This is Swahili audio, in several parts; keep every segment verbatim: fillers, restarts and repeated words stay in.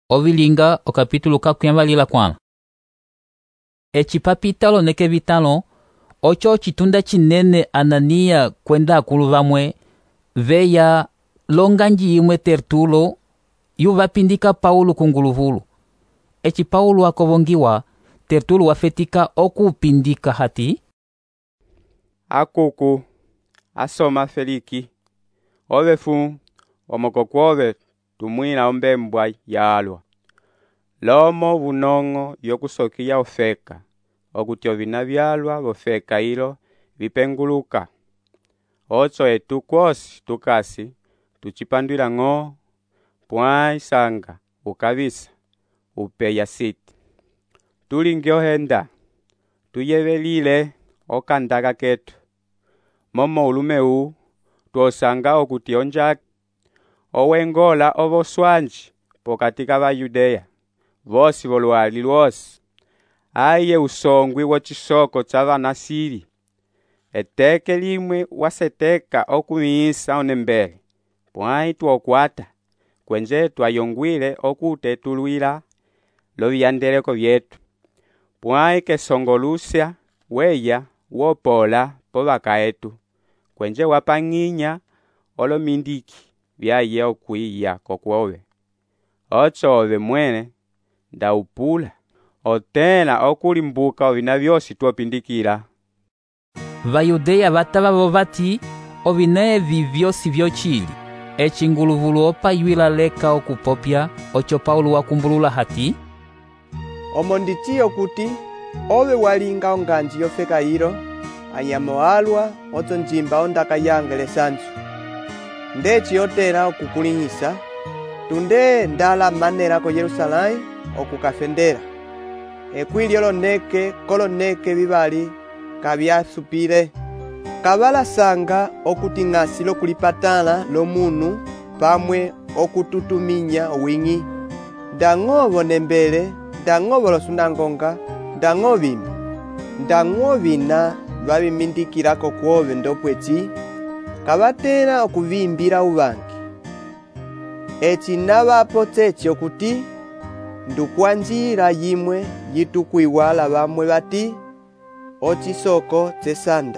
Ovilinga o capítulo kakuyamalila kwana. Echipapita oloneke vitalo ocho chitunda chinene Anania kwenda akulu vamwe veya longanji imwe Tertulo yuvapindika Paulo kunguluvulu. Echi Paulo akovongiwa Tertulo wafetika okupindika hati akuku asoma Feliki ovefu omokokwove tumwina ombembwa yalwa lomo bunongo yokusokiya ofeka okuti ovina byalwa bofeka ilo vipenguluka ocho etu kwosi tukasi tuchipandwila ng'o pwai sanga ukavisa upeya siti tulingyohenda tuyevelile okandaga ketu momo ulume u tuosanga okuti onjaki owengola ovoswanji pokatika va Yudea vosi volwali lwosi aye usongwi wochisoko cha vanasiri eteke limwe waseteka okumiisa onembele pwai tuokwata kwenje twayongwile okutetulwila loviyandeleko vyetu pwai kesongolusya weya wopola povaka etu kwenje wapang'inya olomindiki vyaye okwiya kokwove ocho ove mwene ndaupula otena okulimbuka ovina vyosi tuopindikila. Vayudeya vatava vovati ovina evi vyosi vyochili echinguluvulu opayuila leka okupopya ocho Paulo wakumbulula hati omo nditiyo kuti ove walinga onganji yofeka ilo anyamo alwa ocho njimba ondaka yangele sanju ndechi yotera okukulihisa tunde ndala manera ko Yerusalai okukafendera ekwili oloneke koloneke bibali kabyasupire kabala sanga okuti ng'asi lokulipatala lomunu pamwe okututuminya owing'i ndang'ovo nembele ndang'ovo losunangonga ndang'ovimi ndang'ovina babimindikilako kwove ndopwechi kabatera okuvimbira ubangi echi navapo techi okuti ndukwanjira yimwe yitukwiwala bamwe bati ochisoko chesanda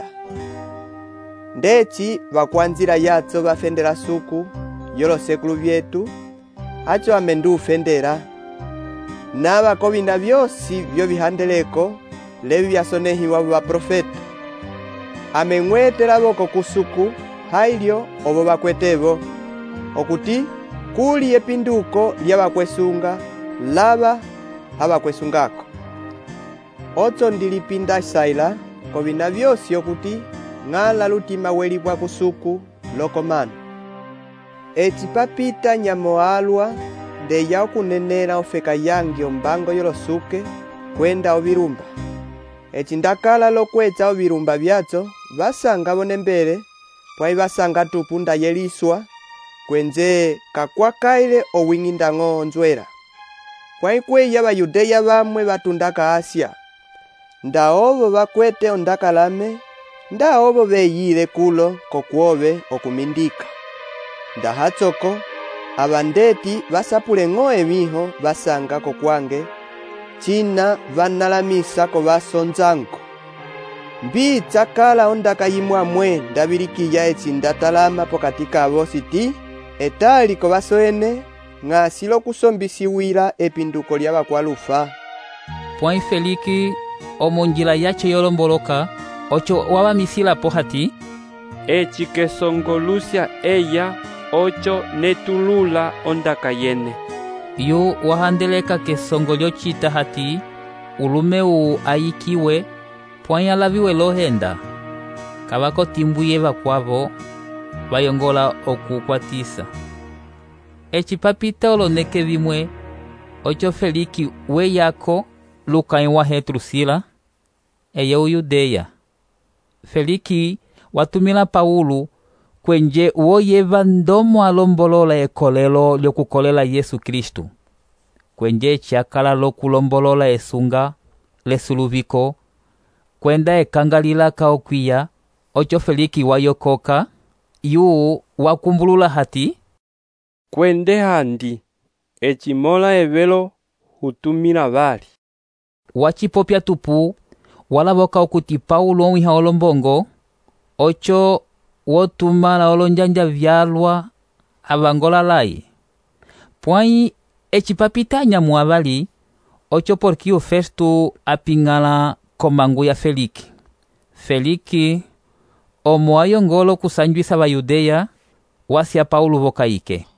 ndechi bakwanjira yatso bafendera suku yolosekulu byetu acho amendufendera nabakobina byosi byo bihandeleko lebi byasonehiwa baprofeta ameng'wetera boko kusuku hailyo obo bakwetebo okuti kuli epinduko lyabakwesunga laba abakwesungako ocho ndilipinda saila kobina byosi okuti ng'ala lutima welibwa kusuku lokomano echipapita nyamo alwa ndeya okunenera ofeka yangi ombango yolosuke kwenda obirumba echindakala lokwecha obirumba byacho basanga bonembele pwai basanga tupunda yeliswa kwenje kakwakaile owing'indang'o onjwera pwai kweya Bayudeya bamwe batundaka Asia ndaobo bakwete ondakalame ndaobo beyile kulo kokwove okumindika ndahachoko abandeti basapule ng'o emiho basanga kokwange china vanalamisa ko basonzanko mbi chakala ondaka yimwamwe ndabilikiya echindatalama pokati kabo siti etali ko basoene ng'asi lokusombisiwila epinduko lyabakwalufa pwai Feliki omonjila yache yolomboloka ocho wabamisila pohati echi kesongolusya eya ocho netulula ondaka yene yu wahandeleka kesongolyo chita hati ulume u ayikiwe pwai alaviwe lohenda kabako timbuye bakwavo bayongola okukwatisa echipapita oloneke bimwe ocho Feliki weyako lukai wahe Drusila eye Uyudeya Feliki watumila Paulo kwenje uoyeva ndomo alombolola ekolelo lyokukolela Yesu Kristu kwenje chakala lokulombolola esunga lesuluviko kwenda ekangalila kaokwiya ocho Feliki wayokoka yu wakumbulula hati kwende handi echimola evelo hutumila vali. Wachipopya tupu walavoka okuti Paulo wiha olombongo ocho wotumala olonjanja vyalwa avangola lai. Pwai echipapitanya muavali ocho Porkio Festo apingala komangu ya Feliki. Feliki omo ayongolo kusanjwisa va Yudea wasia Paulo vokaike.